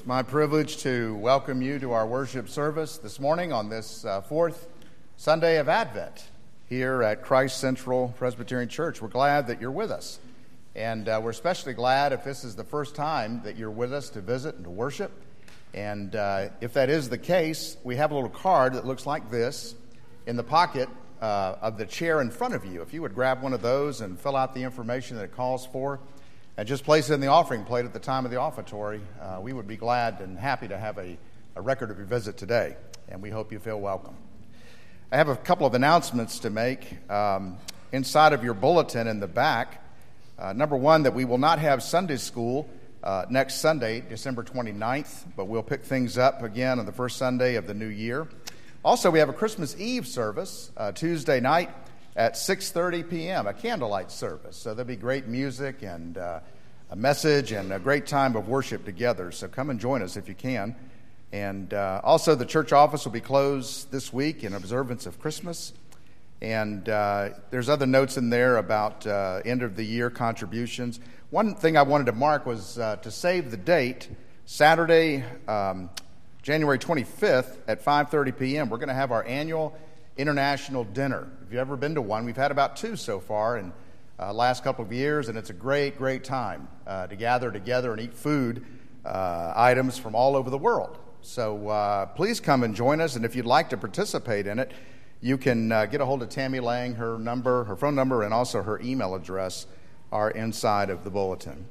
my privilege to welcome you to our worship service this morning on this fourth Sunday of Advent here at Christ Central Presbyterian Church. We're glad that you're with us, and we're especially glad if this is the first time that you're with us to visit and to worship. And if that is the case, we have a little card that looks like this in the pocket of the chair in front of you. If you would grab one of those and fill out the information that it calls for, and just place it in the offering plate at the time of the offertory, we would be glad and happy to have a record of your visit today, and we hope you feel welcome. I have a couple of announcements to make. Inside of your bulletin in the back, number one, that we will not have Sunday school next Sunday, December 29th, but we'll pick things up again on the first Sunday of the new year. Also, we have a Christmas Eve service Tuesday night at 6:30 p.m., a candlelight service. So there'll be great music and a message and a great time of worship together. So come and join us if you can. And also the church office will be closed this week in observance of Christmas. And there's other notes in there about end of the year contributions. One thing I wanted to mark was to save the date, Saturday, January 25th at 5:30 p.m., we're going to have our annual international dinner. If you've ever been to one, we've had about two so far in last couple of years, and it's a great, great time to gather together and eat food items from all over the world. So please come and join us, and if you'd like to participate in it, you can get a hold of Tammy Lang. Her phone number, and also her email address are inside of the bulletin.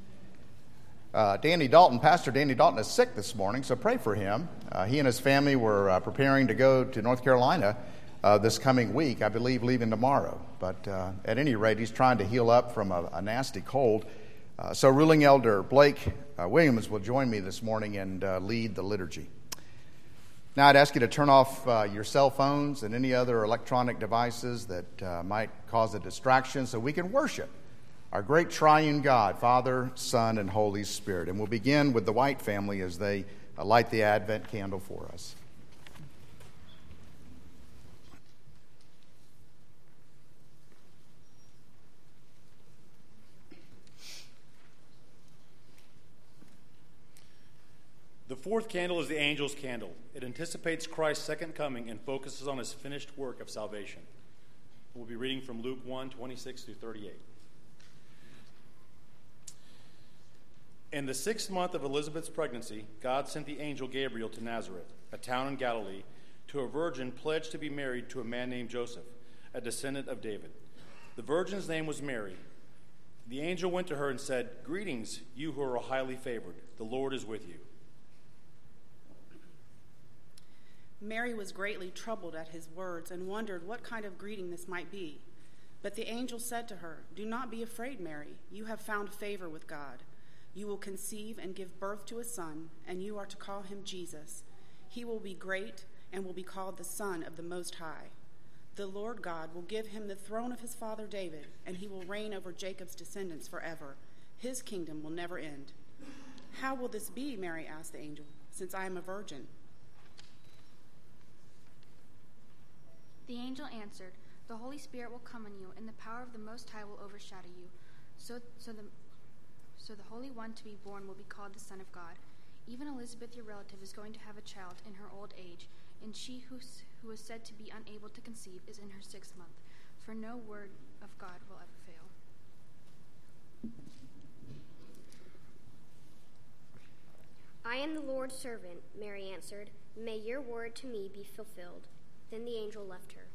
Pastor Danny Dalton is sick this morning, so pray for him. He and his family were preparing to go to North Carolina this coming week, I believe leaving tomorrow. But at any rate, he's trying to heal up from a nasty cold. So Ruling Elder Blake Williams will join me this morning and lead the liturgy. Now I'd ask you to turn off your cell phones and any other electronic devices that might cause a distraction so we can worship our great triune God, Father, Son, and Holy Spirit. And we'll begin with the White family as they light the Advent candle for us. The fourth candle is the angel's candle. It anticipates Christ's second coming and focuses on his finished work of salvation. We'll be reading from Luke 1:26 through 38. In the 6th month of Elizabeth's pregnancy, God sent the angel Gabriel to Nazareth, a town in Galilee, to a virgin pledged to be married to a man named Joseph, a descendant of David. The virgin's name was Mary. The angel went to her and said, "Greetings, you who are highly favored. The Lord is with you." Mary was greatly troubled at his words and wondered what kind of greeting this might be. But the angel said to her, "Do not be afraid, Mary. You have found favor with God. You will conceive and give birth to a son, and you are to call him Jesus. He will be great and will be called the Son of the Most High. The Lord God will give him the throne of his father David, and he will reign over Jacob's descendants forever. His kingdom will never end." "How will this be," Mary asked the angel, "since I am a virgin?" The angel answered, "The Holy Spirit will come on you, and the power of the Most High will overshadow you. So the Holy One to be born will be called the Son of God. Even Elizabeth, your relative, is going to have a child in her old age, and she who is said to be unable to conceive is in her 6th month, for no word of God will ever fail." "I am the Lord's servant," Mary answered. "May your word to me be fulfilled." Then the angel left her.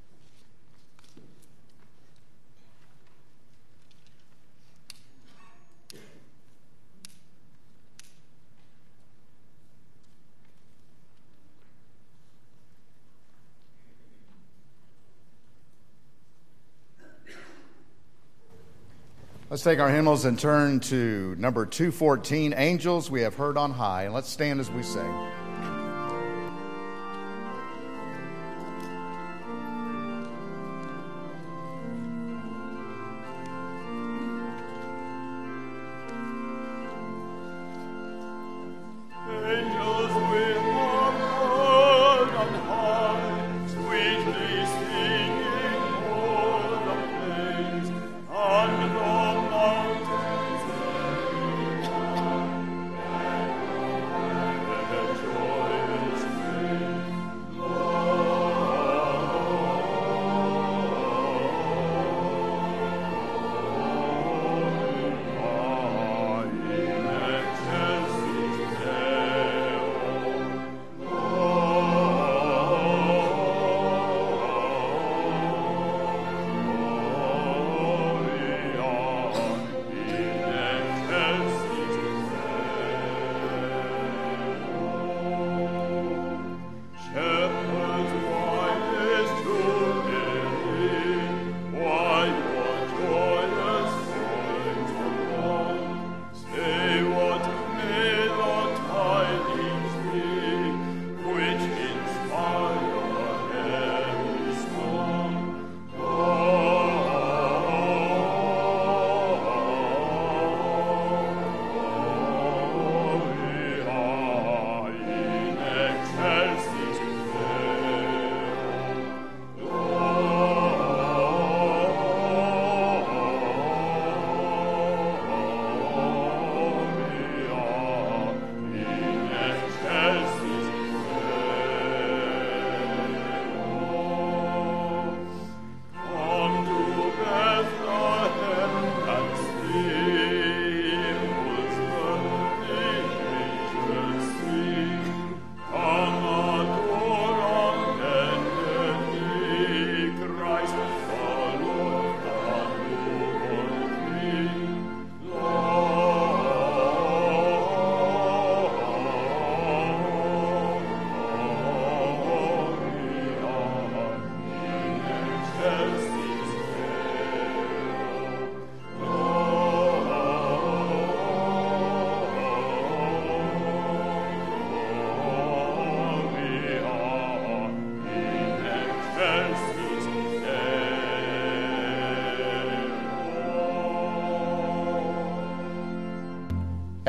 Let's take our hymnals and turn to number 214, Angels We Have Heard on High. And let's stand as we sing. Mountains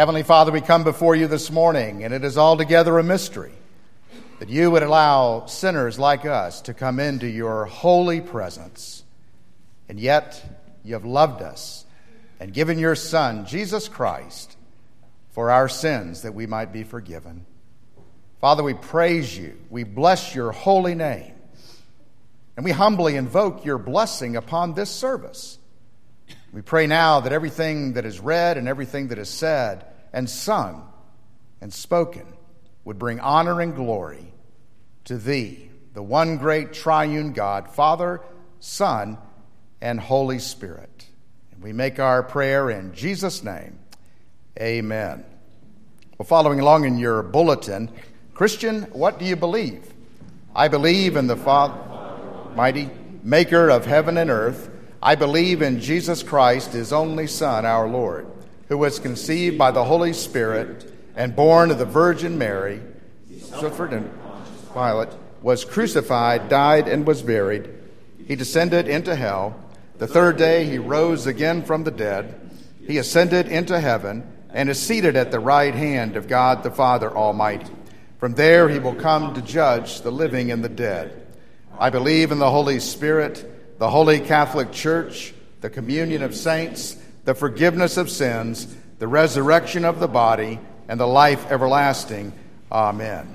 Heavenly Father, we come before you this morning, and it is altogether a mystery that you would allow sinners like us to come into your holy presence. And yet you have loved us and given your Son, Jesus Christ, for our sins that we might be forgiven. Father, we praise you. We bless your holy name. And we humbly invoke your blessing upon this service. We pray now that everything that is read and everything that is said and sung and spoken would bring honor and glory to thee, the one great triune God, Father, Son, and Holy Spirit. And we make our prayer in Jesus' name. Amen. Well, following along in your bulletin, Christian, what do you believe? I believe in the Father, mighty maker of heaven and earth. I believe in Jesus Christ, his only Son, our Lord, who was conceived by the Holy Spirit and born of the Virgin Mary, suffered in Pilate, was crucified, died, and was buried. He descended into hell. The third day he rose again from the dead. He ascended into heaven and is seated at the right hand of God the Father Almighty. From there he will come to judge the living and the dead. I believe in the Holy Spirit, the Holy Catholic Church, the communion of saints, the forgiveness of sins, the resurrection of the body, and the life everlasting. Amen.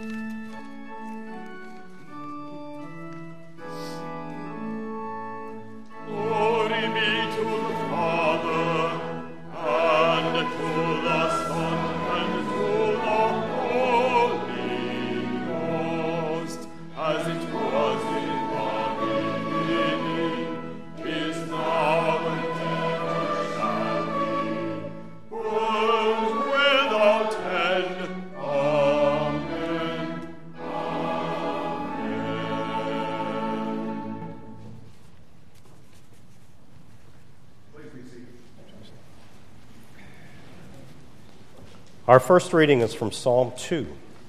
Our first reading is from Psalm 2.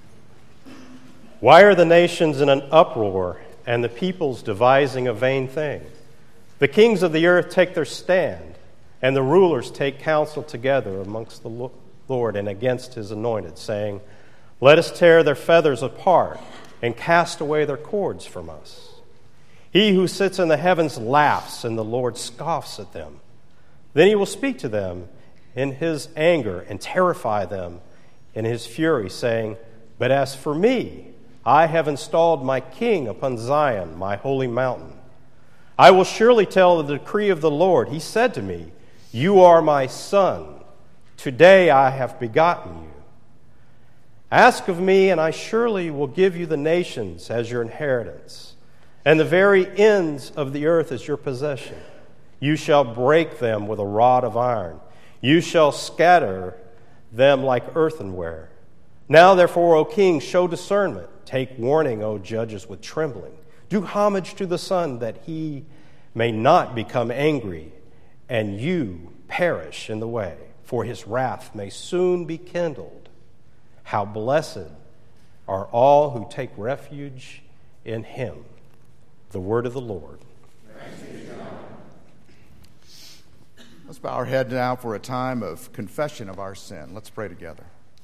Why are the nations in an uproar and the peoples devising a vain thing? The kings of the earth take their stand, and the rulers take counsel together amongst the Lord and against his anointed, saying, let us tear their feathers apart and cast away their cords from us. He who sits in the heavens laughs, and the Lord scoffs at them. Then he will speak to them in his anger and terrify them in his fury, saying, but as for me, I have installed my king upon Zion, my holy mountain. I will surely tell the decree of the Lord. He said to me, you are my son. Today I have begotten you. Ask of me, and I surely will give you the nations as your inheritance, and the very ends of the earth as your possession. You shall break them with a rod of iron. You shall scatter them like earthenware. Now, therefore, O king, show discernment. Take warning, O judges, with trembling. Do homage to the Son, that he may not become angry, and you perish in the way, for his wrath may soon be kindled. How blessed are all who take refuge in him. The word of the Lord. Let's bow our head now for a time of confession of our sin. Let's pray together.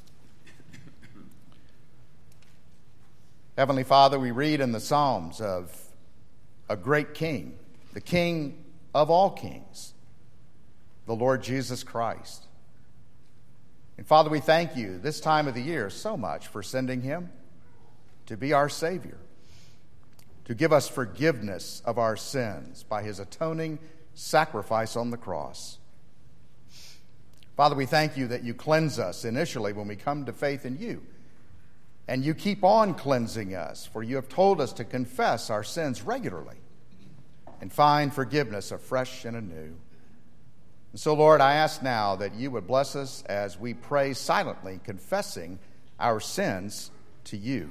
Heavenly Father, we read in the Psalms of a great king, the King of all kings, the Lord Jesus Christ. And Father, we thank you this time of the year so much for sending him to be our Savior, to give us forgiveness of our sins by his atoning sacrifice on the cross. Father, we thank you that you cleanse us initially when we come to faith in you. And you keep on cleansing us, for you have told us to confess our sins regularly and find forgiveness afresh and anew. And so, Lord, I ask now that you would bless us as we pray silently, confessing our sins to you.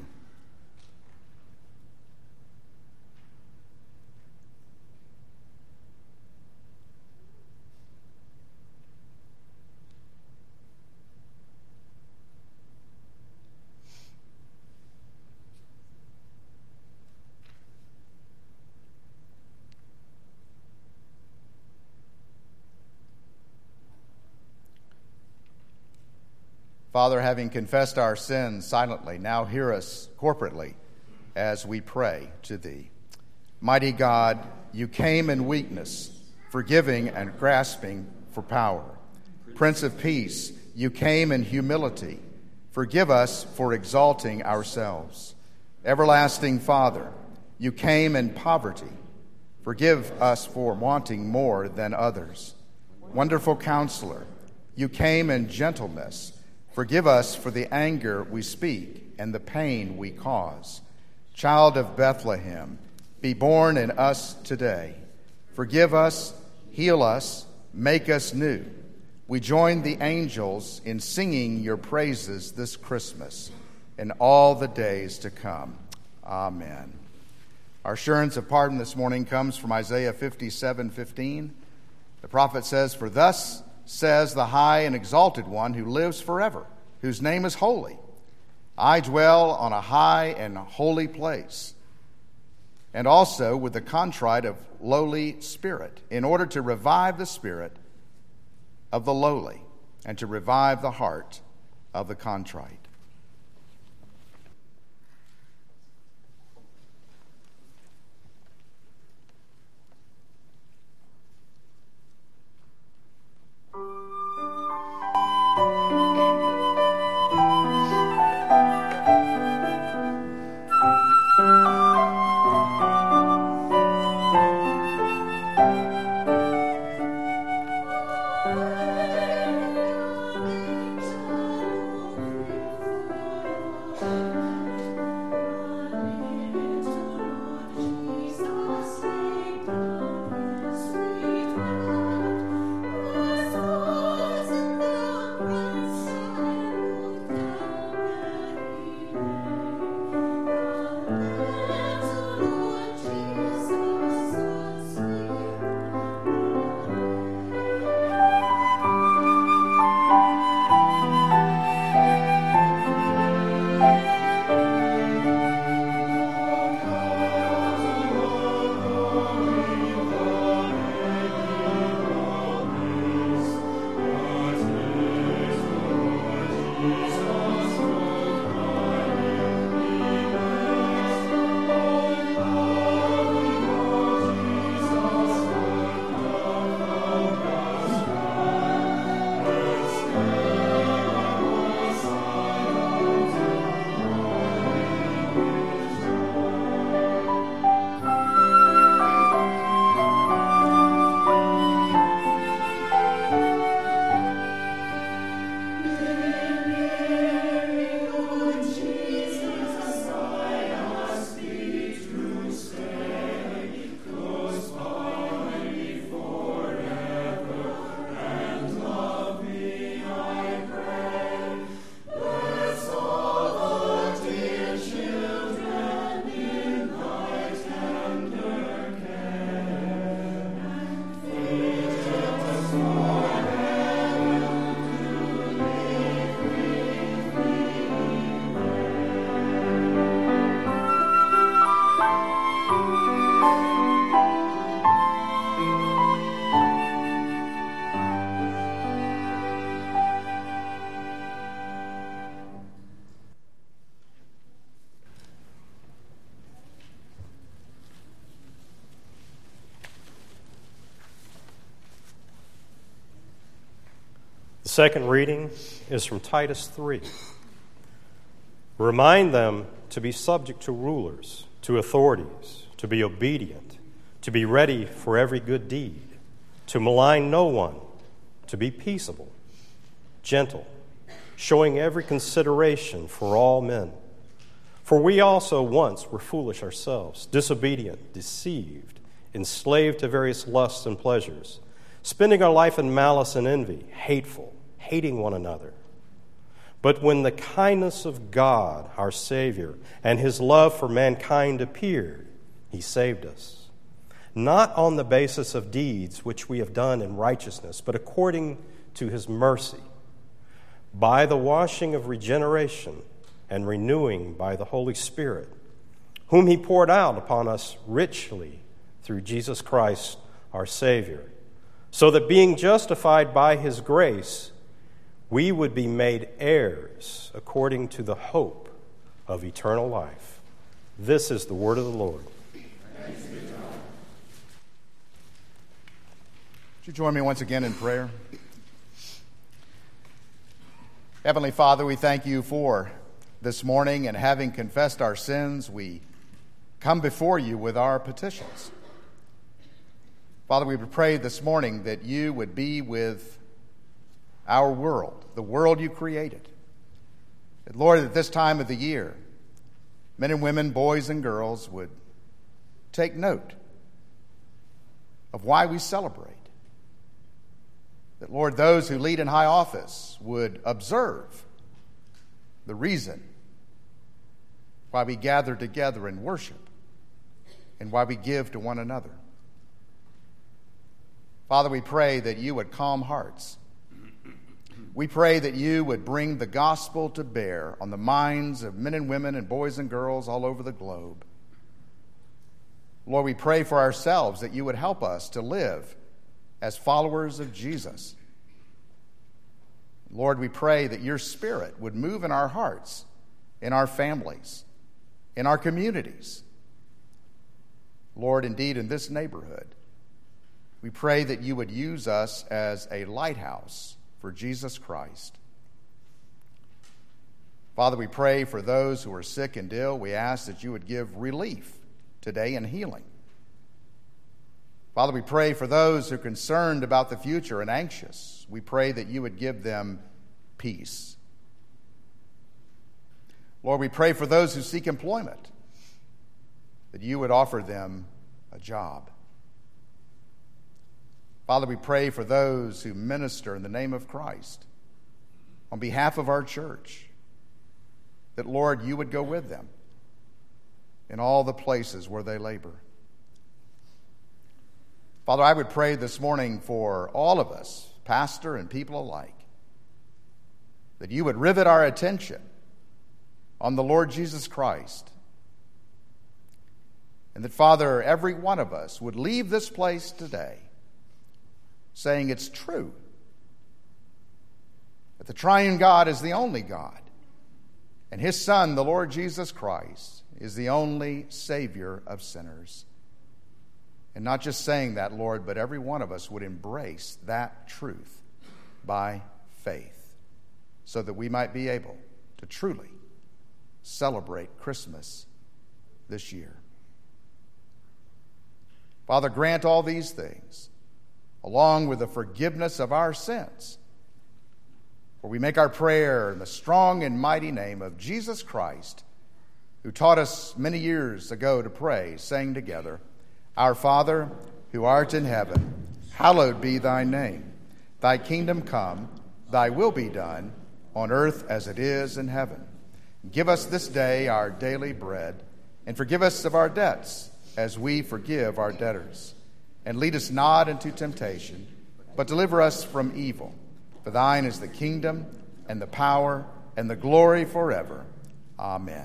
Father, having confessed our sins silently, now hear us corporately as we pray to thee. Mighty God, you came in weakness, forgiving and grasping for power. Prince of Peace, you came in humility. Forgive us for exalting ourselves. Everlasting Father, you came in poverty. Forgive us for wanting more than others. Wonderful Counselor, you came in gentleness. Forgive us for the anger we speak and the pain we cause. Child of Bethlehem, be born in us today. Forgive us, heal us, make us new. We join the angels in singing your praises this Christmas and all the days to come. Amen. Our assurance of pardon this morning comes from Isaiah 57:15. The prophet says, "For thus says the high and exalted one who lives forever, whose name is holy. I dwell on a high and holy place, and also with the contrite of lowly spirit, in order to revive the spirit of the lowly and to revive the heart of the contrite." The second reading is from Titus 3. Remind them to be subject to rulers, to authorities, to be obedient, to be ready for every good deed, to malign no one, to be peaceable, gentle, showing every consideration for all men. For we also once were foolish ourselves, disobedient, deceived, enslaved to various lusts and pleasures, spending our life in malice and envy, hateful, hating one another. But when the kindness of God, our Savior, and his love for mankind appeared, he saved us, not on the basis of deeds which we have done in righteousness, but according to his mercy, by the washing of regeneration and renewing by the Holy Spirit, whom he poured out upon us richly through Jesus Christ, our Savior, so that being justified by his grace, we would be made heirs according to the hope of eternal life. This is the word of the Lord. Would you join me once again in prayer? Heavenly Father, we thank you for this morning, and having confessed our sins, we come before you with our petitions. Father, we would pray this morning that you would be with our world, the world you created. That, Lord, at this time of the year, men and women, boys and girls would take note of why we celebrate. That, Lord, those who lead in high office would observe the reason why we gather together and worship and why we give to one another. Father, we pray that you would calm hearts. We pray that you would bring the gospel to bear on the minds of men and women and boys and girls all over the globe. Lord, we pray for ourselves that you would help us to live as followers of Jesus. Lord, we pray that your Spirit would move in our hearts, in our families, in our communities. Lord, indeed, in this neighborhood, we pray that you would use us as a lighthouse for Jesus Christ. Father, we pray for those who are sick and ill. We ask that you would give relief today and healing. Father, we pray for those who are concerned about the future and anxious. We pray that you would give them peace. Lord, we pray for those who seek employment, that you would offer them a job. Father, we pray for those who minister in the name of Christ on behalf of our church, that, Lord, you would go with them in all the places where they labor. Father, I would pray this morning for all of us, pastor and people alike, that you would rivet our attention on the Lord Jesus Christ, and that, Father, every one of us would leave this place today saying it's true that the triune God is the only God, and his Son, the Lord Jesus Christ, is the only Savior of sinners. And not just saying that, Lord, but every one of us would embrace that truth by faith, so that we might be able to truly celebrate Christmas this year. Father, grant all these things, along with the forgiveness of our sins. For we make our prayer in the strong and mighty name of Jesus Christ, who taught us many years ago to pray, saying together, Our Father, who art in heaven, hallowed be thy name. Thy kingdom come, thy will be done, on earth as it is in heaven. Give us this day our daily bread, and forgive us of our debts, as we forgive our debtors. And lead us not into temptation, but deliver us from evil. For thine is the kingdom, and the power, and the glory forever. Amen.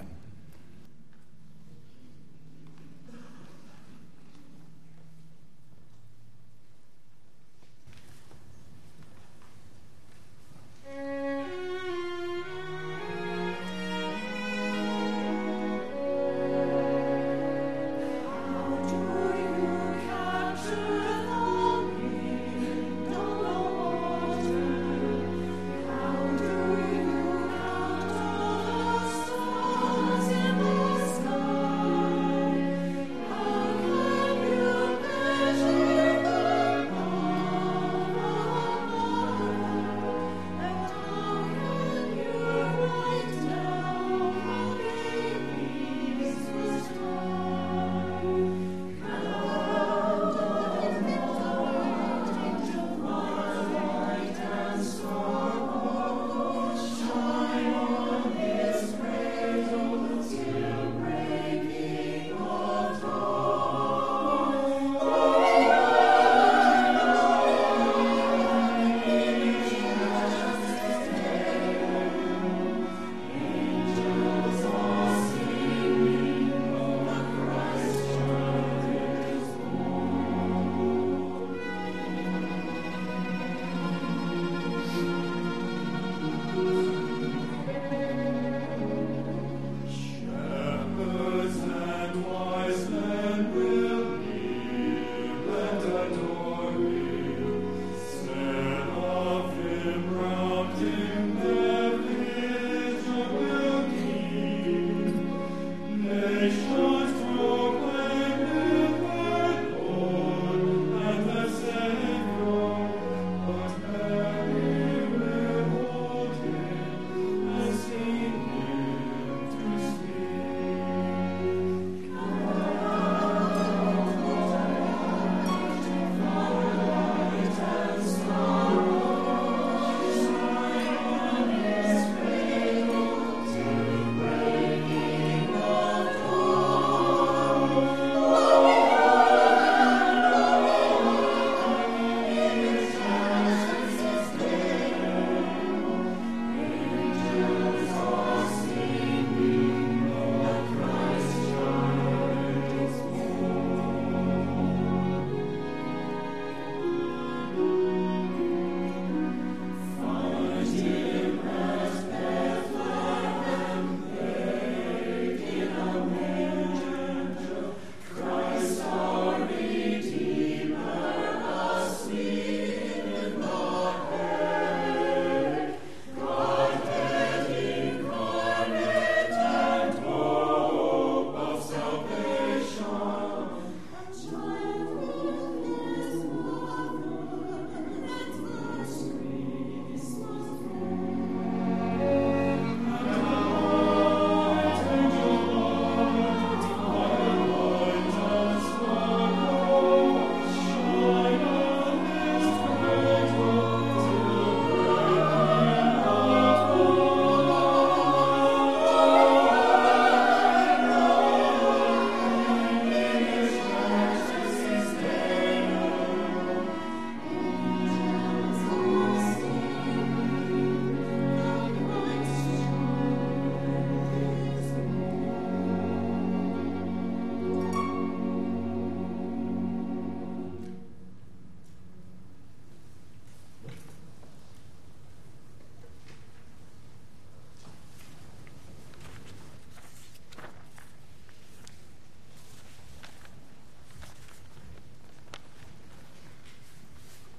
How do you count all the stars?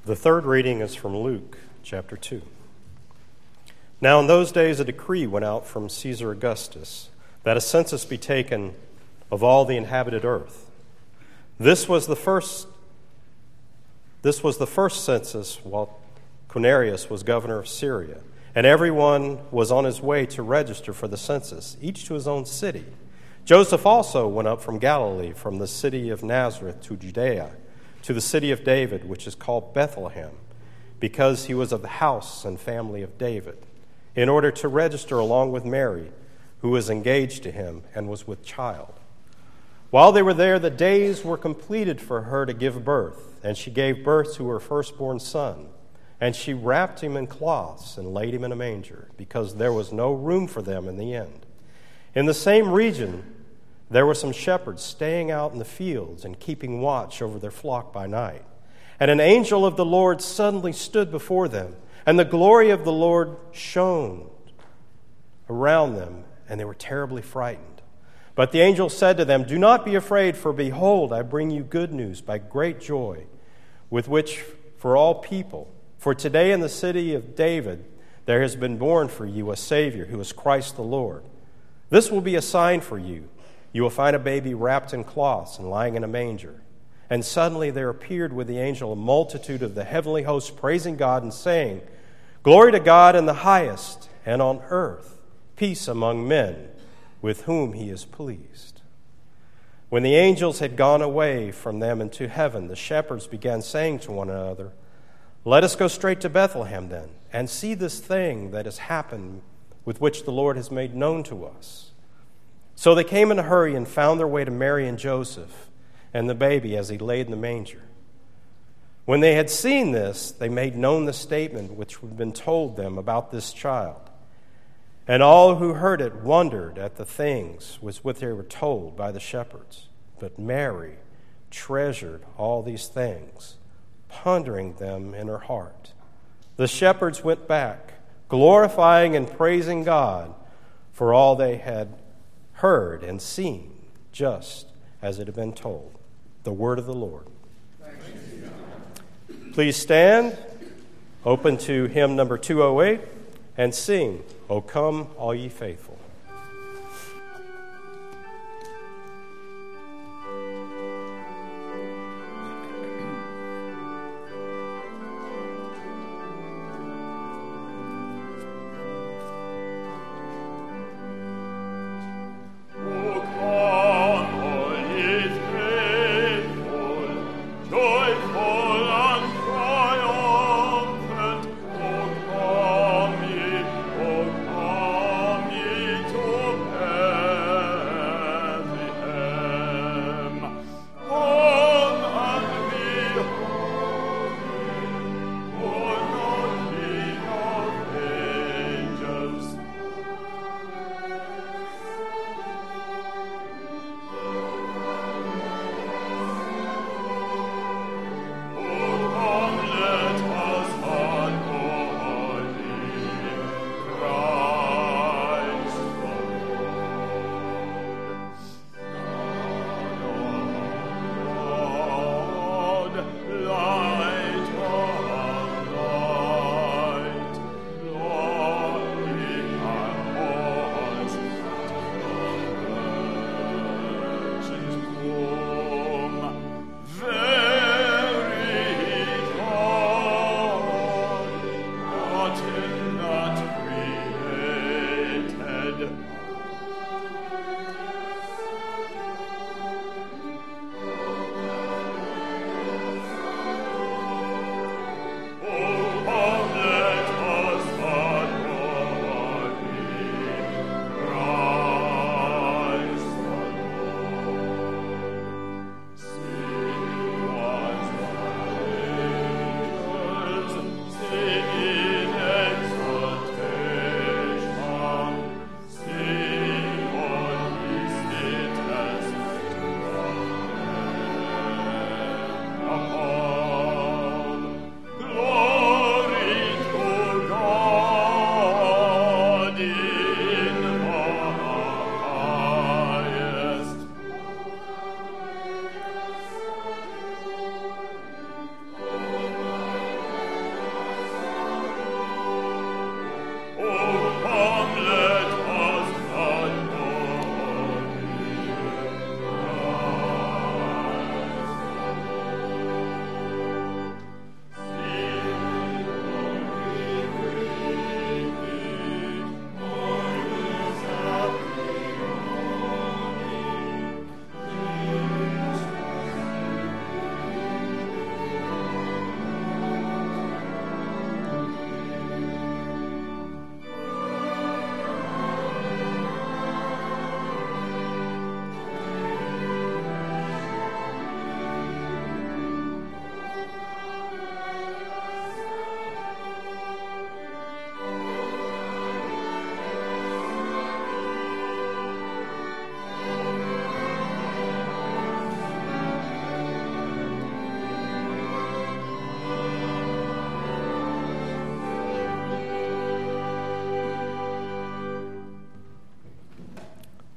The third reading is from Luke chapter 2. Now in those days a decree went out from Caesar Augustus that a census be taken of all the inhabited earth. This was the first census while Quirinius was governor of Syria, and everyone was on his way to register for the census, each to his own city. Joseph also went up from Galilee, from the city of Nazareth to Judea, to the city of David, which is called Bethlehem, because he was of the house and family of David, in order to register along with Mary, who was engaged to him and was with child. While they were there, the days were completed for her to give birth, and she gave birth to her firstborn son. And she wrapped him in cloths and laid him in a manger, because there was no room for them in the inn. In the same region, there were some shepherds staying out in the fields and keeping watch over their flock by night. And an angel of the Lord suddenly stood before them, and the glory of the Lord shone around them, and they were terribly frightened. But the angel said to them, "Do not be afraid, for behold, I bring you good news by great joy, with which for all people. For today in the city of David there has been born for you a Savior, who is Christ the Lord. This will be a sign for you. You will find a baby wrapped in cloths and lying in a manger." And suddenly there appeared with the angel a multitude of the heavenly hosts, praising God and saying, "Glory to God in the highest, and on earth peace among men with whom he is pleased." When the angels had gone away from them into heaven, the shepherds began saying to one another, "Let us go straight to Bethlehem then, and see this thing that has happened, with which the Lord has made known to us." So they came in a hurry and found their way to Mary and Joseph and the baby as he laid in the manger. When they had seen this, they made known the statement which had been told them about this child. And all who heard it wondered at the things with which they were told by the shepherds. But Mary treasured all these things, pondering them in her heart. The shepherds went back, glorifying and praising God for all they had heard and seen, just as it had been told. The word of the Lord. Please stand, open to hymn number 208, and sing, "O Come, All Ye Faithful." Come ye,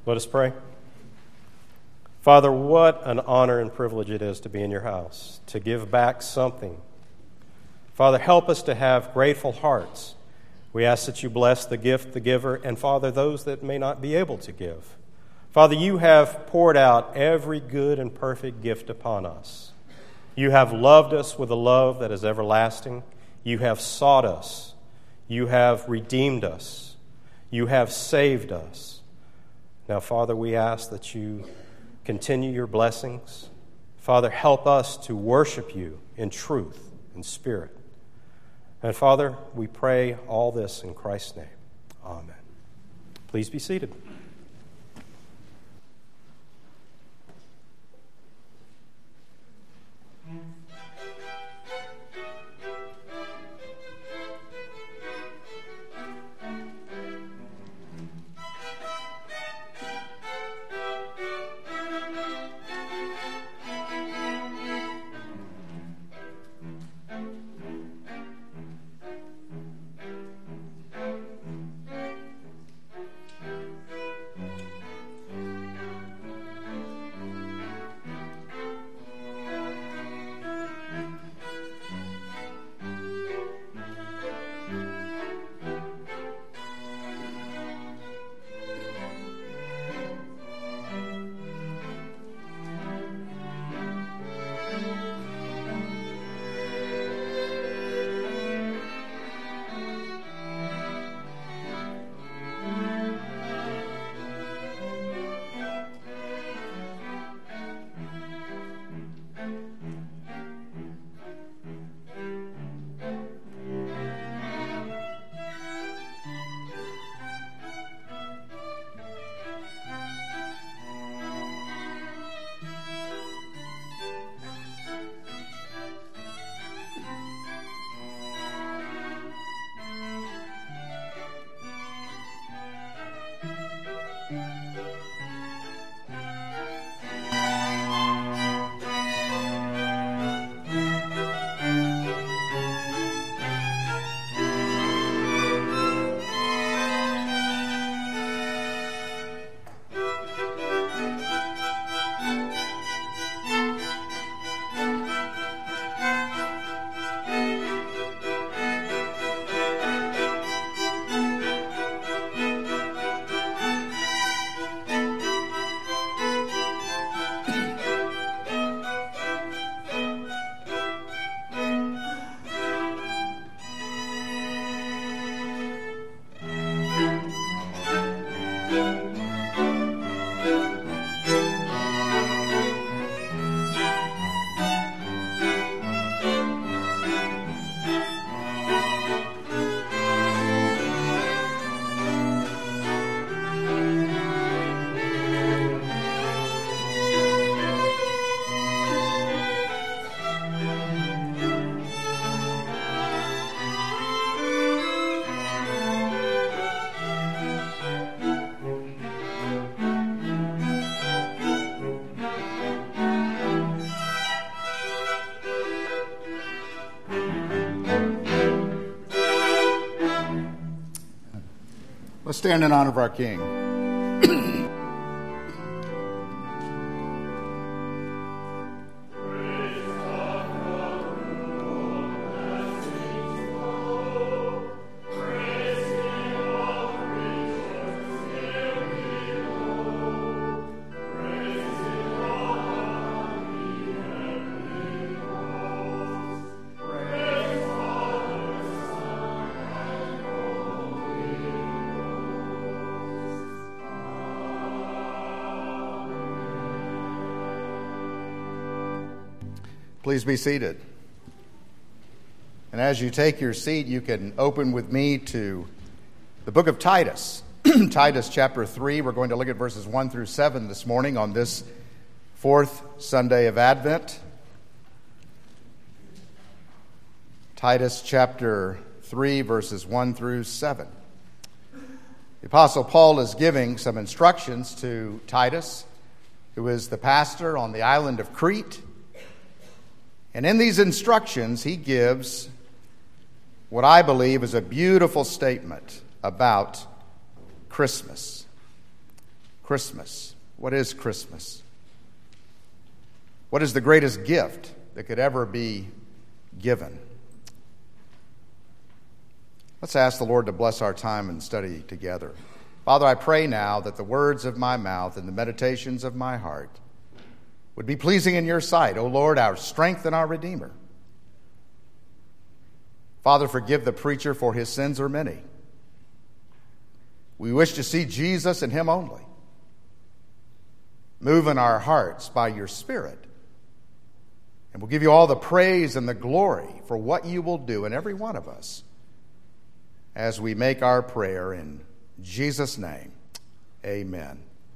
Let us pray. Father, what an honor and privilege it is to be in your house, to give back something. Father, help us to have grateful hearts. We ask that you bless the gift, the giver, and Father, those that may not be able to give. Father, you have poured out every good and perfect gift upon us. You have loved us with a love that is everlasting. You have sought us. You have redeemed us. You have saved us. Now, Father, we ask that you continue your blessings. Father, help us to worship you in truth and spirit. And Father, we pray all this in Christ's name. Amen. Please be seated. Let's stand in honor of our King. Please be seated. And as you take your seat, you can open with me to the book of Titus. Titus chapter 3. We're going to look at verses 1 through 7 this morning on this fourth Sunday of Advent. Titus chapter 3, verses 1 through 7. The Apostle Paul is giving some instructions to Titus, who is the pastor on the island of Crete. And in these instructions, he gives what I believe is a beautiful statement about Christmas. Christmas. What is Christmas? What is the greatest gift that could ever be given? Let's ask the Lord to bless our time and study together. Father, I pray now that the words of my mouth and the meditations of my heart would be pleasing in your sight, O Lord, our strength and our Redeemer. Father, forgive the preacher, for his sins are many. We wish to see Jesus and him only. Move in our hearts by your Spirit. And we'll give you all the praise and the glory for what you will do in every one of us as we make our prayer in Jesus' name. Amen.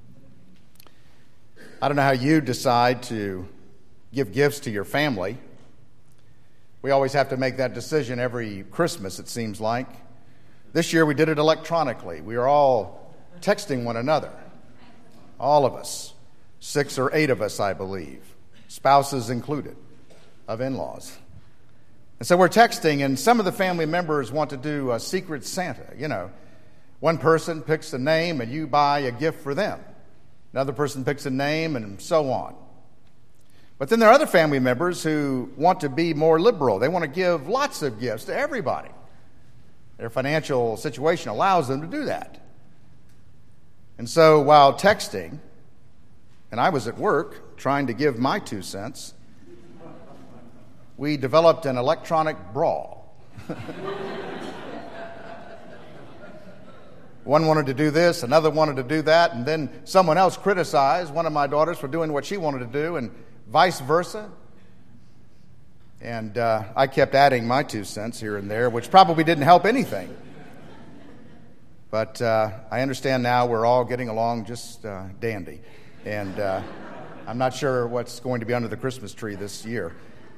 I don't know how you decide to give gifts to your family. We always have to make that decision every Christmas, it seems like. This year we did it electronically. We are all texting one another. All of us. 6 or 8 of us, I believe. Spouses included, of in-laws. And so we're texting, and some of the family members want to do a Secret Santa. You know, one person picks a name and you buy a gift for them. Another person picks a name and so on. But then there are other family members who want to be more liberal. They want to give lots of gifts to everybody. Their financial situation allows them to do that. And so while texting, and I was at work trying to give my 2 cents, we developed an electronic brawl. One wanted to do this, another wanted to do that, and then someone else criticized one of my daughters for doing what she wanted to do, and vice versa. And I kept adding my 2 cents here and there, which probably didn't help anything. But I understand now we're all getting along just dandy. And I'm not sure what's going to be under the Christmas tree this year.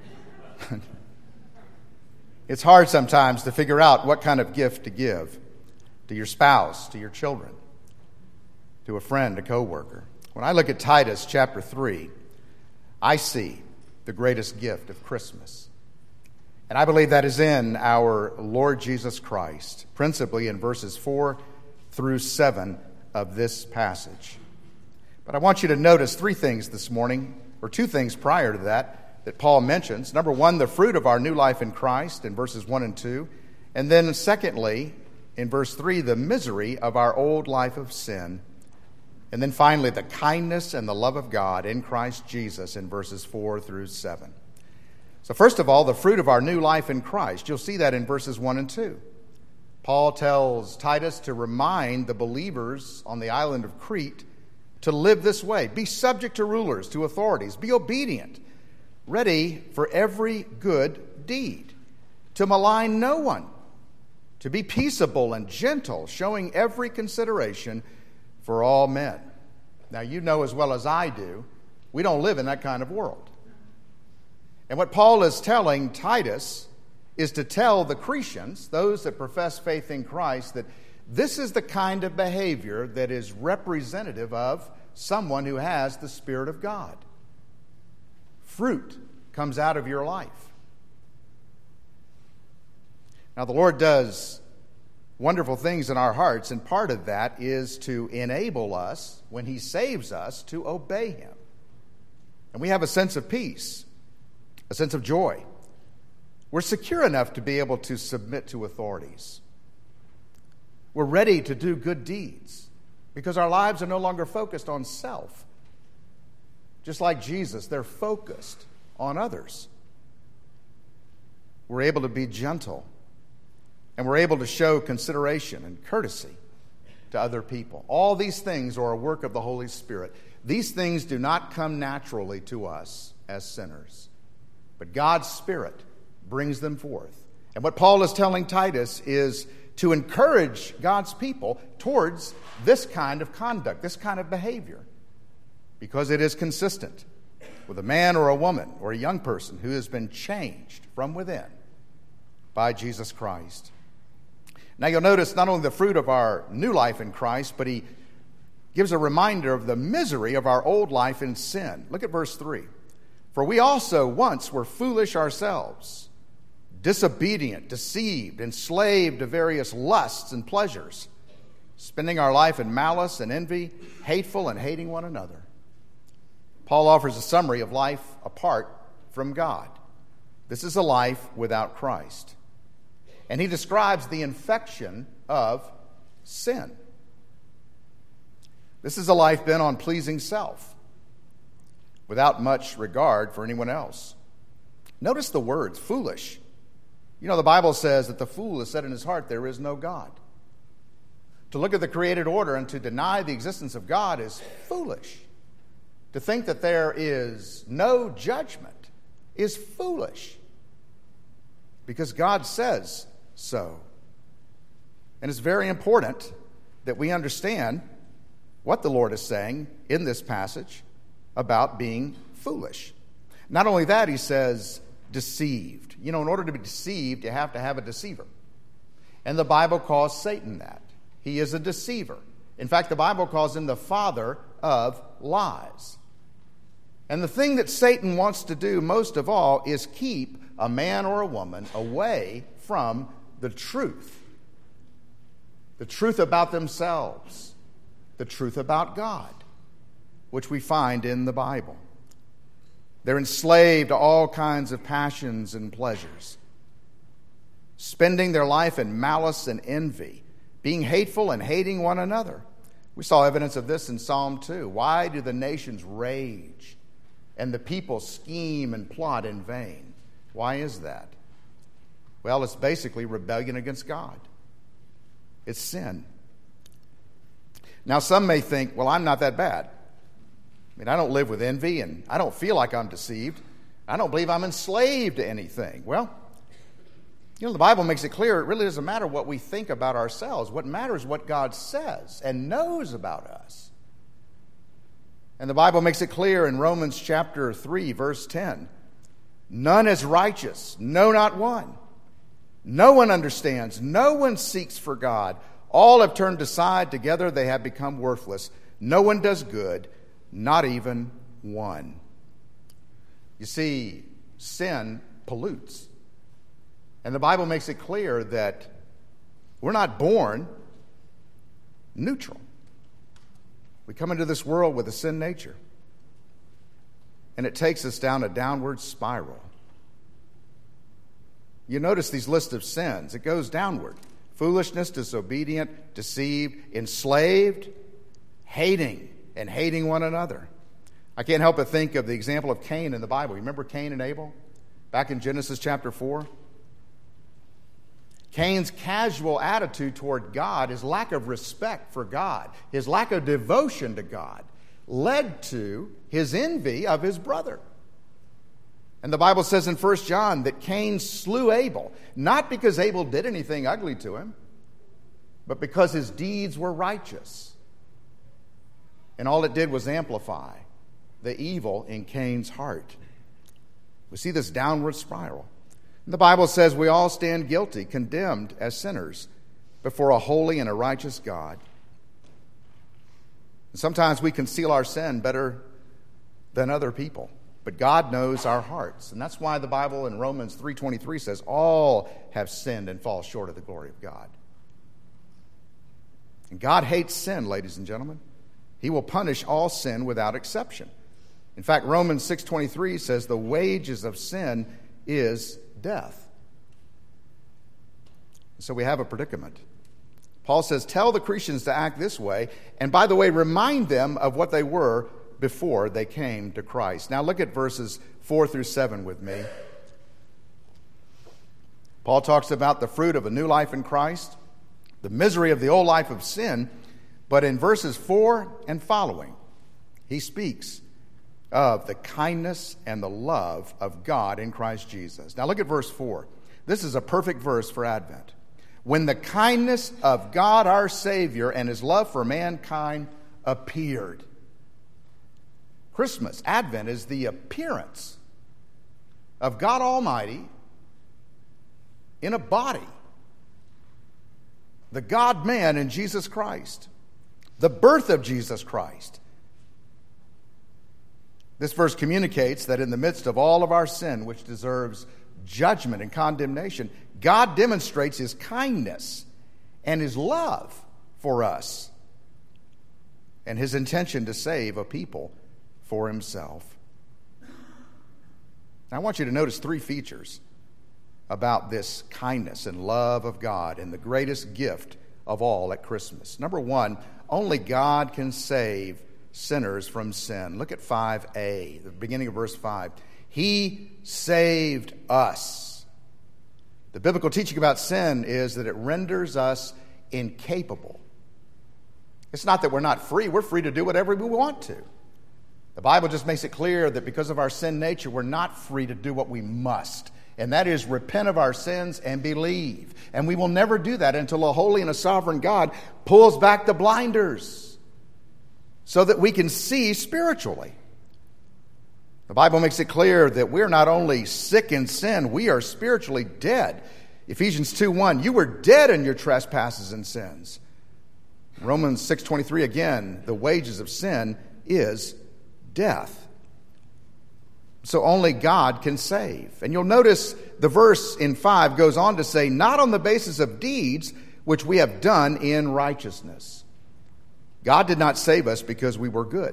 It's hard sometimes to figure out what kind of gift to give to your spouse, to your children, to a friend, a coworker. When I look at Titus chapter 3, I see the greatest gift of Christmas. And I believe that is in our Lord Jesus Christ, principally in verses 4 through 7 of this passage. But I want you to notice 3 things this morning, or 2 things prior to that Paul mentions. Number 1, the fruit of our new life in Christ in verses 1 and 2. And then secondly, in verse 3, the misery of our old life of sin. And then finally, the kindness and the love of God in Christ Jesus in verses 4 through 7. So first of all, the fruit of our new life in Christ. You'll see that in verses 1 and 2. Paul tells Titus to remind the believers on the island of Crete to live this way. Be subject to rulers, to authorities. Be obedient, ready for every good deed, to malign no one, to be peaceable and gentle, showing every consideration for all men. Now, you know as well as I do, we don't live in that kind of world. And what Paul is telling Titus is to tell the Cretans, those that profess faith in Christ, that this is the kind of behavior that is representative of someone who has the Spirit of God. Fruit comes out of your life. Now, the Lord does wonderful things in our hearts, and part of that is to enable us, when He saves us, to obey Him. And we have a sense of peace, a sense of joy. We're secure enough to be able to submit to authorities. We're ready to do good deeds because our lives are no longer focused on self. Just like Jesus, they're focused on others. We're able to be gentle, and we're able to show consideration and courtesy to other people. All these things are a work of the Holy Spirit. These things do not come naturally to us as sinners, but God's Spirit brings them forth. And what Paul is telling Titus is to encourage God's people towards this kind of conduct, this kind of behavior, because it is consistent with a man or a woman or a young person who has been changed from within by Jesus Christ. Now you'll notice not only the fruit of our new life in Christ, but he gives a reminder of the misery of our old life in sin. Look at verse 3. For we also once were foolish ourselves, disobedient, deceived, enslaved to various lusts and pleasures. spending our life in malice and envy, hateful and hating one another. Paul offers a summary of life apart from God. This is a life without Christ. And he describes the infection of sin. This is a life bent on pleasing self, without much regard for anyone else. Notice the words, foolish. You know, the Bible says that the fool has said in his heart, there is no God. To look at the created order and to deny the existence of God is foolish. To think that there is no judgment is foolish, because God says so. And it's very important that we understand what the Lord is saying in this passage about being foolish. Not only that, he says deceived. You know, in order to be deceived, you have to have a deceiver. And the Bible calls Satan that. He is a deceiver. In fact, the Bible calls him the father of lies. And the thing that Satan wants to do most of all is keep a man or a woman away from the truth. The truth about themselves. The truth about God, which we find in the Bible. They're enslaved to all kinds of passions and pleasures, spending their life in malice and envy, being hateful and hating one another. We saw evidence of this in Psalm 2. Why do the nations rage and the people scheme and plot in vain? Why is that? Well, it's basically rebellion against God. It's sin. Now, some may think, well, I'm not that bad. I mean, I don't live with envy, and I don't feel like I'm deceived. I don't believe I'm enslaved to anything. Well, you know, the Bible makes it clear it really doesn't matter what we think about ourselves. What matters is what God says and knows about us. And the Bible makes it clear in Romans chapter 3, verse 10. None is righteous, no, not one. No one understands, no one seeks for God. All have turned aside, together they have become worthless. No one does good, not even one. You see, sin pollutes. And the Bible makes it clear that we're not born neutral. We come into this world with a sin nature, and it takes us down a downward spiral. You notice these lists of sins. It goes downward. Foolishness, disobedient, deceived, enslaved, hating, and hating one another. I can't help but think of the example of Cain in the Bible. You remember Cain and Abel? Back in Genesis chapter 4. Cain's casual attitude toward God, his lack of respect for God, his lack of devotion to God, led to his envy of his brother. And the Bible says in 1 John that Cain slew Abel, not because Abel did anything ugly to him, but because his deeds were righteous. And all it did was amplify the evil in Cain's heart. We see this downward spiral. And the Bible says we all stand guilty, condemned as sinners before a holy and a righteous God. And sometimes we conceal our sin better than other people. But God knows our hearts. And that's why the Bible in Romans 3:23 says, all have sinned and fall short of the glory of God. And God hates sin, ladies and gentlemen. He will punish all sin without exception. In fact, Romans 6:23 says the wages of sin is death. So we have a predicament. Paul says, tell the Christians to act this way. And by the way, remind them of what they were before they came to Christ. Now look at verses 4 through 7 with me. Paul talks about the fruit of a new life in Christ, the misery of the old life of sin, but in verses 4 and following, he speaks of the kindness and the love of God in Christ Jesus. Now look at verse 4. This is a perfect verse for Advent. When the kindness of God our Savior and his love for mankind appeared. Christmas, Advent, is the appearance of God Almighty in a body. The God-man in Jesus Christ. The birth of Jesus Christ. This verse communicates that in the midst of all of our sin, which deserves judgment and condemnation, God demonstrates his kindness and his love for us, and his intention to save a people for himself. Now, I want you to notice three features about this kindness and love of God and the greatest gift of all at Christmas. Number one, only God can save sinners from sin. Look at 5a, the beginning of verse 5. He saved us. The biblical teaching about sin is that it renders us incapable. It's not that we're not free. We're free to do whatever we want to. The Bible just makes it clear that because of our sin nature, we're not free to do what we must. And that is repent of our sins and believe. And we will never do that until a holy and a sovereign God pulls back the blinders so that we can see spiritually. The Bible makes it clear that we're not only sick in sin, we are spiritually dead. Ephesians 2:1, you were dead in your trespasses and sins. Romans 6:23, again, the wages of sin is death. So only God can save. And you'll notice the verse in 5 goes on to say, not on the basis of deeds which we have done in righteousness. God did not save us because we were good.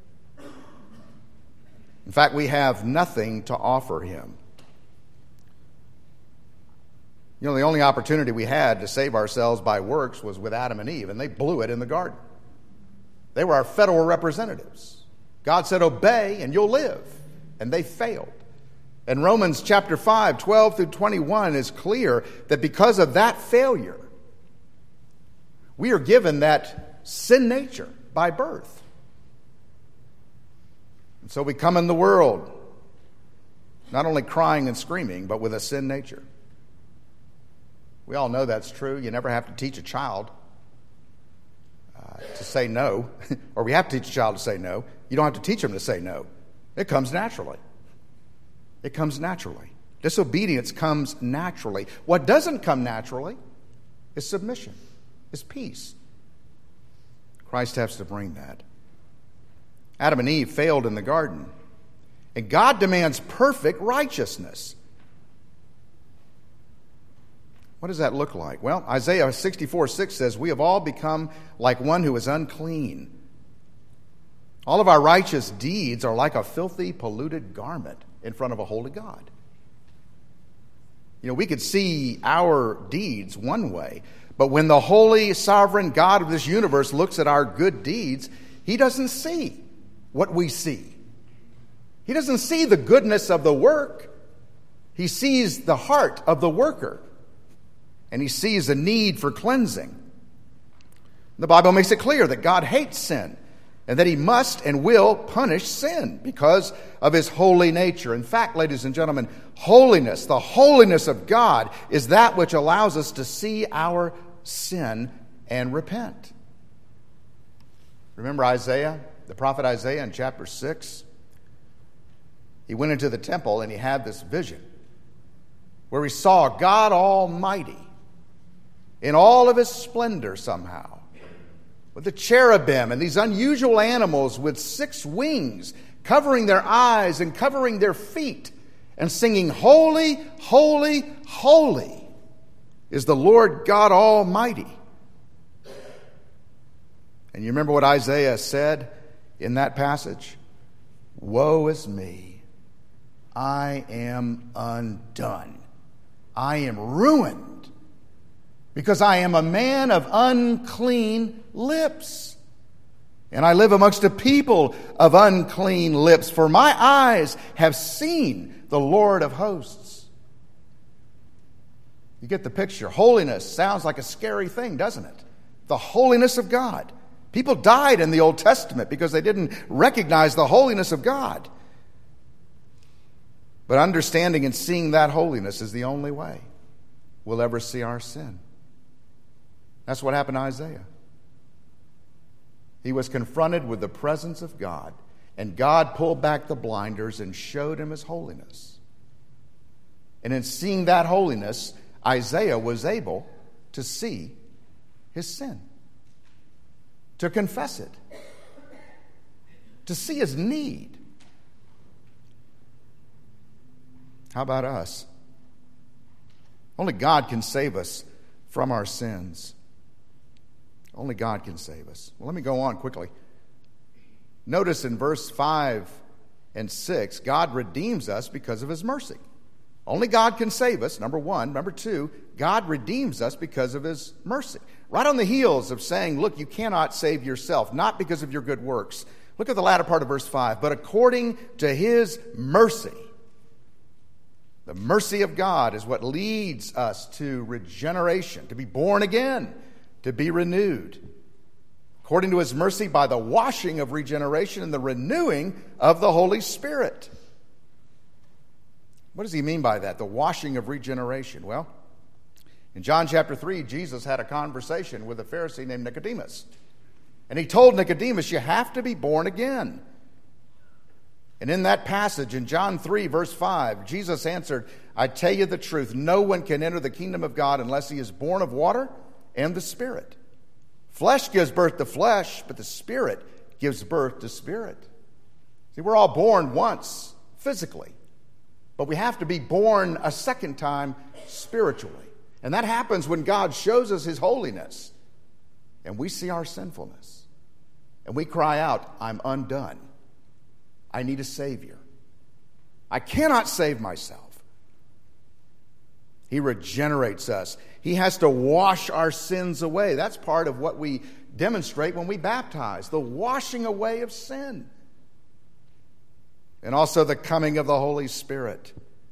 In fact, we have nothing to offer him. You know, the only opportunity we had to save ourselves by works was with Adam and Eve, and they blew it in the garden. They were our federal representatives. God said, obey and you'll live. And they failed. And Romans chapter 5, 12 through 21 is clear that because of that failure, we are given that sin nature by birth. And so we come in the world not only crying and screaming, but with a sin nature. We all know that's true. You never have to teach a child to say no, or we have to teach a child to say no. You don't have to teach them to say no. It comes naturally. It comes naturally. Disobedience comes naturally. What doesn't come naturally is submission, is peace. Christ has to bring that. Adam and Eve failed in the garden, and God demands perfect righteousness. What does that look like? Well, Isaiah 64:6 says, we have all become like one who is unclean. All of our righteous deeds are like a filthy, polluted garment in front of a holy God. You know, we could see our deeds one way, but when the holy, sovereign God of this universe looks at our good deeds, he doesn't see what we see. He doesn't see the goodness of the work. He sees the heart of the worker, and he sees a need for cleansing. The Bible makes it clear that God hates sin, and that he must and will punish sin because of his holy nature. In fact, ladies and gentlemen, holiness, the holiness of God, is that which allows us to see our sin and repent. Remember Isaiah, the prophet Isaiah in chapter 6? He went into the temple and he had this vision where he saw God Almighty in all of his splendor somehow, with the cherubim and these unusual animals with 6 wings, covering their eyes and covering their feet, and singing, holy, holy, holy is the Lord God Almighty. And you remember what Isaiah said in that passage? Woe is me, I am undone. I am ruined, because I am a man of unclean lips, and I live amongst a people of unclean lips, for my eyes have seen the Lord of hosts. You get the picture. Holiness sounds like a scary thing, doesn't it? The holiness of God. People died in the Old Testament because they didn't recognize the holiness of God. But understanding and seeing that holiness is the only way we'll ever see our sin. That's what happened to Isaiah. He was confronted with the presence of God, and God pulled back the blinders and showed him his holiness. And in seeing that holiness, Isaiah was able to see his sin, to confess it, to see his need. How about us? Only God can save us from our sins. Only God can save us. Well, let me go on quickly. Notice in verse 5 and 6, God redeems us because of his mercy. Only God can save us, number one. Number two, God redeems us because of his mercy. Right on the heels of saying, look, you cannot save yourself, not because of your good works. Look at the latter part of verse 5. But according to his mercy, the mercy of God is what leads us to regeneration, to be born again, to be renewed. According to his mercy, by the washing of regeneration and the renewing of the Holy Spirit. What does he mean by that? The washing of regeneration. Well, in John chapter 3, Jesus had a conversation with a Pharisee named Nicodemus. And he told Nicodemus, you have to be born again. And in that passage, in John 3, verse 5, Jesus answered, I tell you the truth, no one can enter the kingdom of God unless he is born of water and the Spirit. Flesh gives birth to flesh, but the Spirit gives birth to spirit. See, we're all born once, physically. But we have to be born a second time spiritually. And that happens when God shows us his holiness. And we see our sinfulness. And we cry out, I'm undone. I need a Savior. I cannot save myself. He regenerates us. He has to wash our sins away. That's part of what we demonstrate when we baptize, the washing away of sin. And also the coming of the Holy Spirit.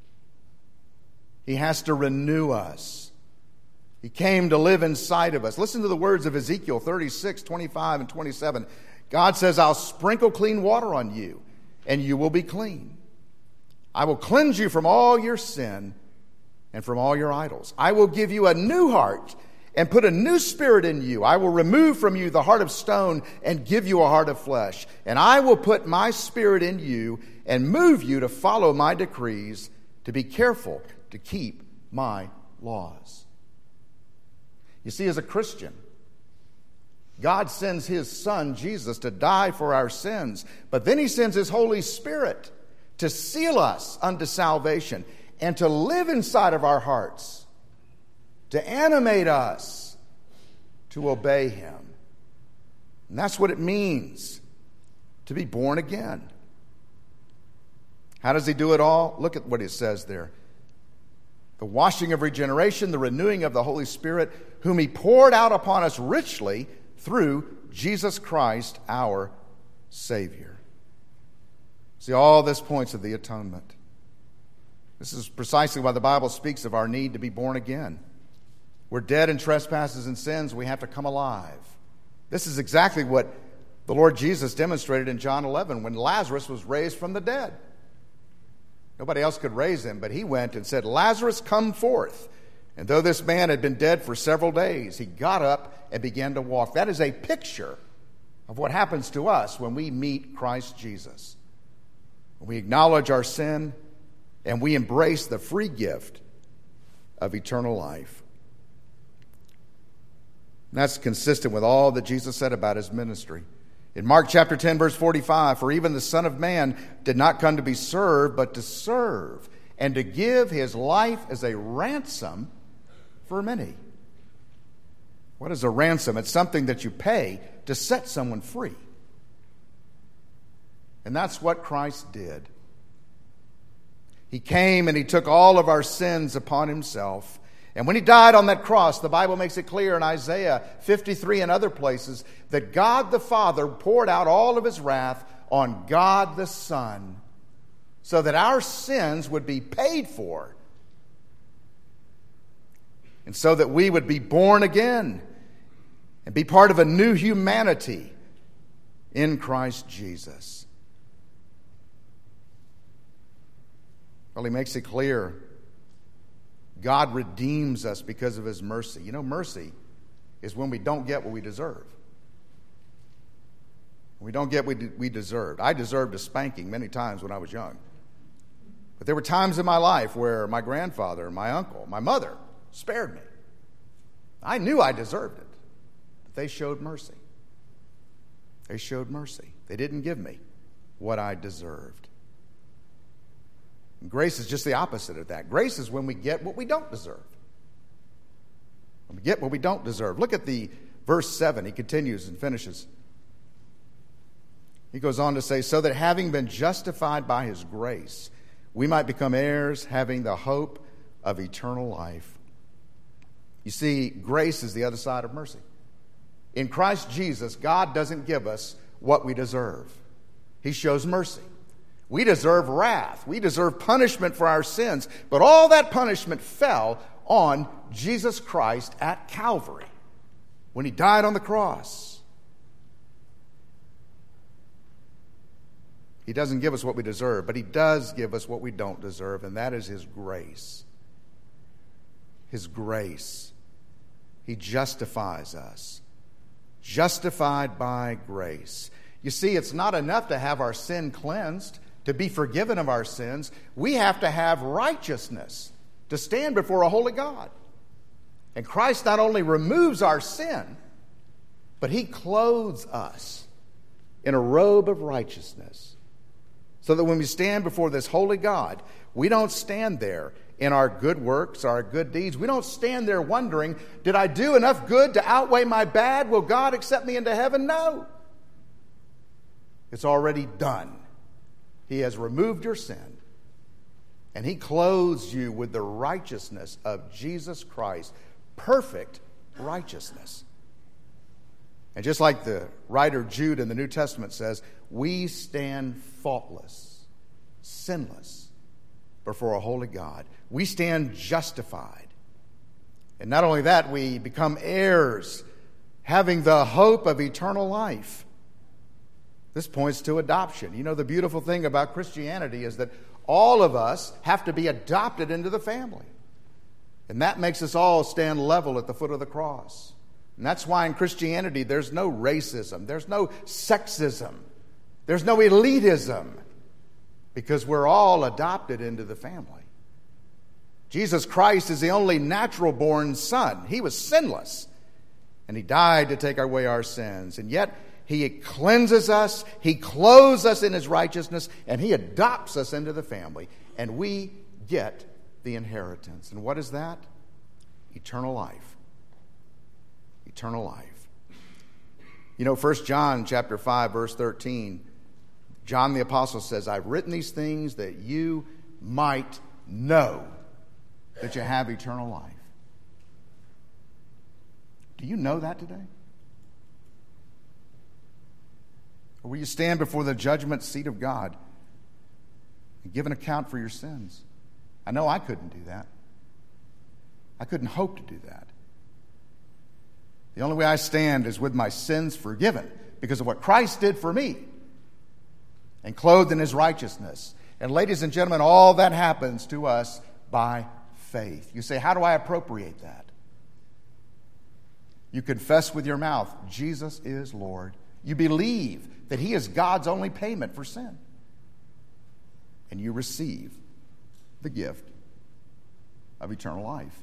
He has to renew us. He came to live inside of us. Listen to the words of Ezekiel 36, 25, and 27. God says, I'll sprinkle clean water on you, and you will be clean. I will cleanse you from all your sin and from all your idols. I will give you a new heart and put a new spirit in you. I will remove from you the heart of stone and give you a heart of flesh. And I will put my spirit in you and move you to follow my decrees, to be careful to keep my laws. You see, as a Christian, God sends his Son, Jesus, to die for our sins. But then he sends his Holy Spirit to seal us unto salvation and to live inside of our hearts, to animate us to obey him. And that's what it means to be born again. How does he do it all? Look at what it says there. The washing of regeneration, the renewing of the Holy Spirit, whom he poured out upon us richly through Jesus Christ, our Savior. See, all this points to the atonement. This is precisely why the Bible speaks of our need to be born again. We're dead in trespasses and sins. We have to come alive. This is exactly what the Lord Jesus demonstrated in John 11 when Lazarus was raised from the dead. Nobody else could raise him, but he went and said, Lazarus, come forth. And though this man had been dead for several days, he got up and began to walk. That is a picture of what happens to us when we meet Christ Jesus. When we acknowledge our sin and we embrace the free gift of eternal life. And that's consistent with all that Jesus said about his ministry. In Mark chapter 10, verse 45, for even the Son of Man did not come to be served, but to serve, and to give his life as a ransom for many. What is a ransom? It's something that you pay to set someone free. And that's what Christ did. He came and he took all of our sins upon himself. And when he died on that cross, the Bible makes it clear in Isaiah 53 and other places that God the Father poured out all of his wrath on God the Son so that our sins would be paid for and so that we would be born again and be part of a new humanity in Christ Jesus. Well, he makes it clear God redeems us because of his mercy. You know, mercy is when we don't get what we deserve. We don't get what we deserved. I deserved a spanking many times when I was young. But there were times in my life where my grandfather, my uncle, my mother spared me. I knew I deserved it, but they showed mercy. They showed mercy. They didn't give me what I deserved. And grace is just the opposite of that. Grace is when we get what we don't deserve. When we get what we don't deserve. Look at the verse 7, he continues and finishes. He goes on to say, so that having been justified by his grace, we might become heirs, having the hope of eternal life. You see, grace is the other side of mercy. In Christ Jesus, God doesn't give us what we deserve. He shows mercy. We deserve wrath. We deserve punishment for our sins. But all that punishment fell on Jesus Christ at Calvary when he died on the cross. He doesn't give us what we deserve, but he does give us what we don't deserve, and that is his grace. His grace. He justifies us. Justified by grace. You see, it's not enough to have our sin cleansed, to be forgiven of our sins. We have to have righteousness to stand before a holy God. And Christ not only removes our sin, but he clothes us in a robe of righteousness. So that when we stand before this holy God, we don't stand there in our good works, our good deeds. We don't stand there wondering, did I do enough good to outweigh my bad? Will God accept me into heaven? No. It's already done. He has removed your sin, and he clothes you with the righteousness of Jesus Christ, perfect righteousness. And just like the writer Jude in the New Testament says, we stand faultless, sinless before a holy God. We stand justified. And not only that, we become heirs, having the hope of eternal life. This points to adoption. You know, the beautiful thing about Christianity is that all of us have to be adopted into the family. And that makes us all stand level at the foot of the cross. And that's why in Christianity there's no racism, there's no sexism, there's no elitism, because we're all adopted into the family. Jesus Christ is the only natural-born Son. He was sinless, and he died to take away our sins. And yet he cleanses us, he clothes us in his righteousness, and he adopts us into the family. And we get the inheritance. And what is that? Eternal life. Eternal life. You know, 1 John chapter 5, verse 13, John the Apostle says, I've written these things that you might know that you have eternal life. Do you know that today? Or will you stand before the judgment seat of God and give an account for your sins? I know I couldn't do that. I couldn't hope to do that. The only way I stand is with my sins forgiven because of what Christ did for me and clothed in his righteousness. And ladies and gentlemen, all that happens to us by faith. You say, how do I appropriate that? You confess with your mouth, Jesus is Lord. You believe that he is God's only payment for sin. And you receive the gift of eternal life.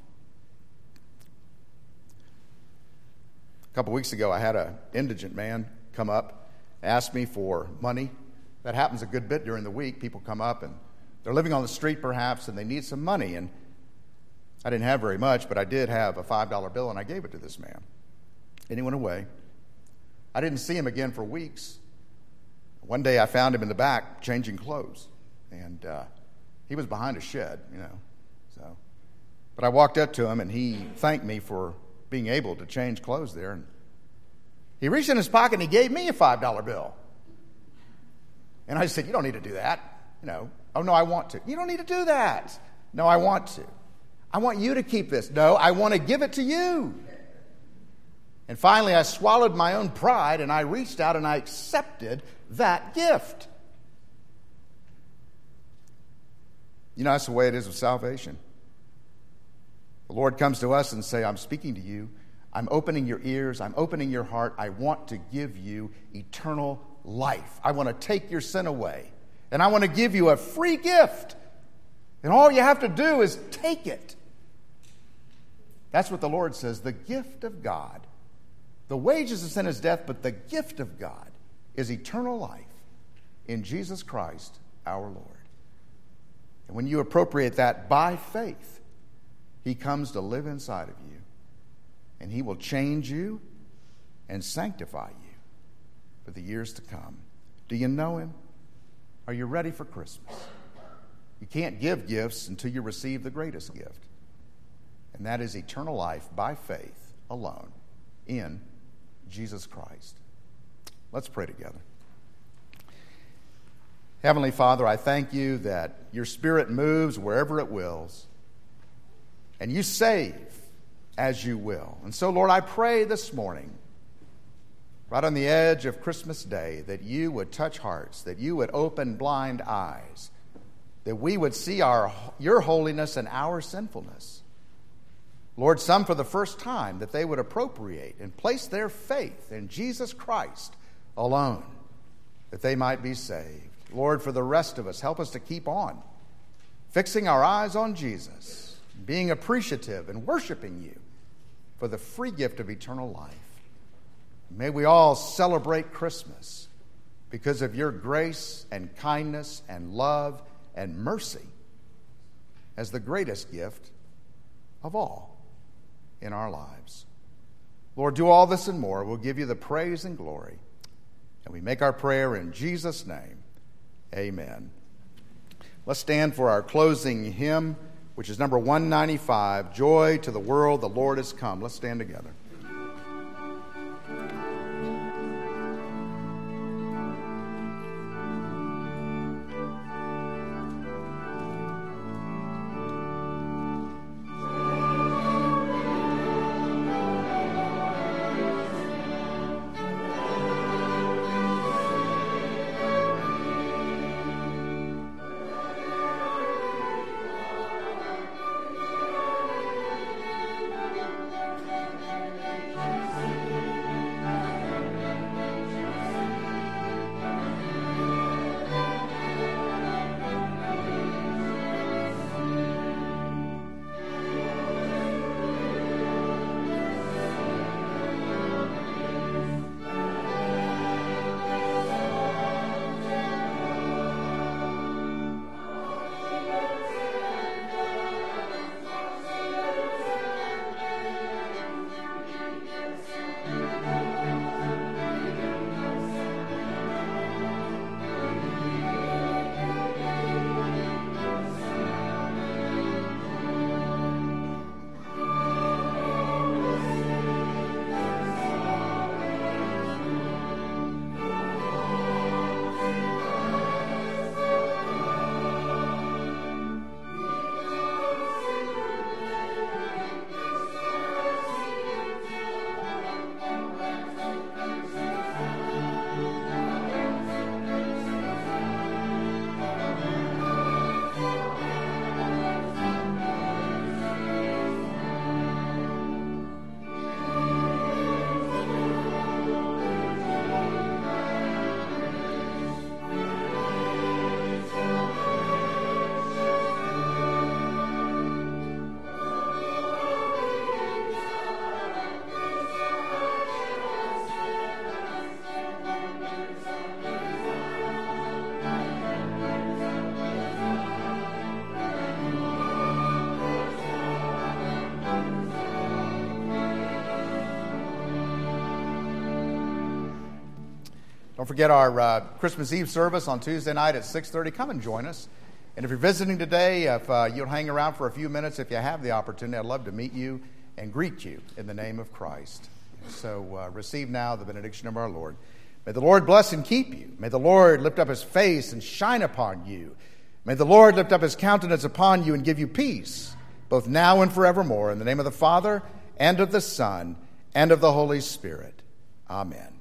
A couple weeks ago, I had an indigent man come up, ask me for money. That happens a good bit during the week. People come up and they're living on the street perhaps, and they need some money. And I didn't have very much, but I did have a $5 bill, and I gave it to this man. And he went away. I didn't see him again for weeks. One day I found him in the back changing clothes, and he was behind a shed, you know. But I walked up to him, and he thanked me for being able to change clothes there. And he reached in his pocket and he gave me a $5 bill. And I said, you don't need to do that. You know, oh, no, I want to. You don't need to do that. No, I want to. I want you to keep this. No, I want to give it to you. And finally, I swallowed my own pride, and I reached out and I accepted that gift. You know, that's the way it is with salvation. The Lord comes to us and says, I'm speaking to you. I'm opening your ears. I'm opening your heart. I want to give you eternal life. I want to take your sin away. And I want to give you a free gift. And all you have to do is take it. That's what the Lord says, the gift of God. The wages of sin is death, but the gift of God is eternal life in Jesus Christ our Lord. And when you appropriate that by faith, he comes to live inside of you. And he will change you. and sanctify you for the years to come. Do you know him? Are you ready for Christmas? You can't give gifts until you receive the greatest gift, and that is eternal life by faith alone in Jesus Christ. Let's pray together. Heavenly Father, I thank you that your Spirit moves wherever it wills, and you save as you will. And so, Lord, I pray this morning, right on the edge of Christmas Day, that you would touch hearts, that you would open blind eyes, that we would see your holiness and our sinfulness. Lord, some for the first time, that they would appropriate and place their faith in Jesus Christ alone, that they might be saved. Lord, for the rest of us, help us to keep on fixing our eyes on Jesus, being appreciative and worshiping you for the free gift of eternal life. May we all celebrate Christmas because of your grace and kindness and love and mercy as the greatest gift of all in our lives. Lord, do all this and more. We'll give you the praise and glory. And we make our prayer in Jesus' name. Amen. Let's stand for our closing hymn, which is number 195, Joy to the World, the Lord has come. Let's stand together. Don't forget our Christmas Eve service on Tuesday night at 6:30. Come and join us. And if you're visiting today, if you'll hang around for a few minutes, if you have the opportunity, I'd love to meet you and greet you in the name of Christ. So receive now the benediction of our Lord. May the Lord bless and keep you. May the Lord lift up his face and shine upon you. May the Lord lift up his countenance upon you and give you peace, both now and forevermore. In the name of the Father, and of the Son, and of the Holy Spirit. Amen.